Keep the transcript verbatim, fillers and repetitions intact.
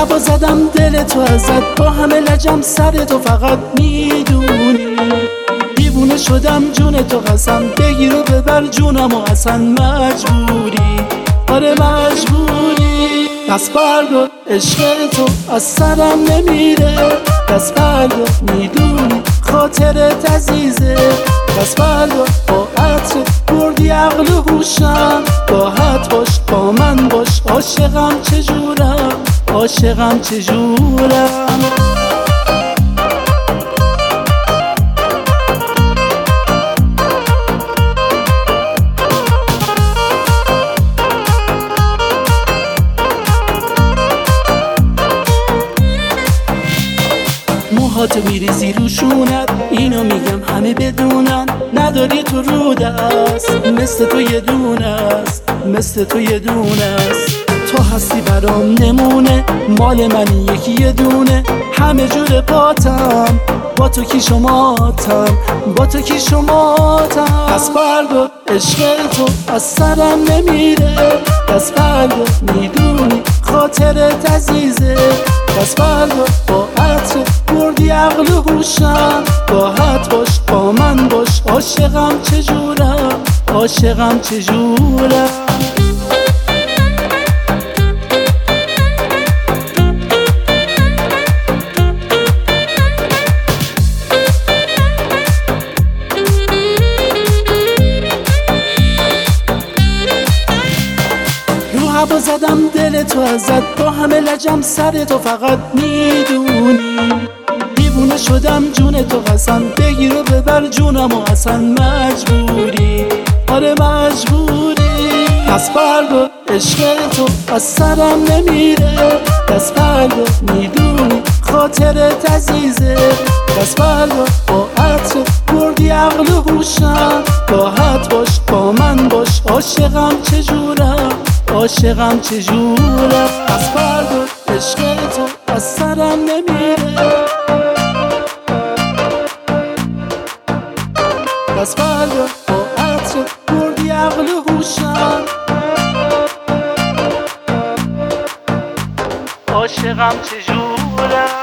هوا زدم دل تو ازت، با همه لجم سر تو فقط میدونی. دیوونه شدم جون تو قسم، بگیر و ببر جونم و اصلا مجبوری، آره مجبوری. دست بردار عشق تو از سرم نمیره، دست بردار میدونی خاطرت عزیزه. دست بردار با عطر بردی عقل و هوشم، راحت باش با من باش، عاشقم چجورم عاشقم چجورم. موهاتو میریزی روشونت، اینو میگم همه بدونن، نداری تو رو دست، مثل تو یه دونه است، مثل تو یه دونه است. تو هستی برام نمونه، مال منی یکی یه دونه، همه جور پاتم با تو کی شماتم، با تو کی شماتم. دست بردار عشق تو از سرم نمیره، دست بردار میدونی خاطرت عزیزه. دست بردار با عطر بردی عقل و هوشم، راحت باش با من باش، عاشقم چجورم عاشقم چجورم. هوا زدم دل تو ازت، با همه لجم سر تو فقط میدونی. دیوونه شدم جون تو قسم، بگیر و ببر جونم و اصلا مجبوری، آره مجبوری. دست بردار عشق تو از سرم نمیره، دست بردار میدونی خاطرت عزیزه. دست بردار با عطر بردی عقل و هوشم، راحت باش با من باش، عاشقم چجورم عاشقم چجورم. دست بردار عشق تو از سرم نمیره، دست بردار با عطر بردی عقل و هوشم، عاشقم چجورم.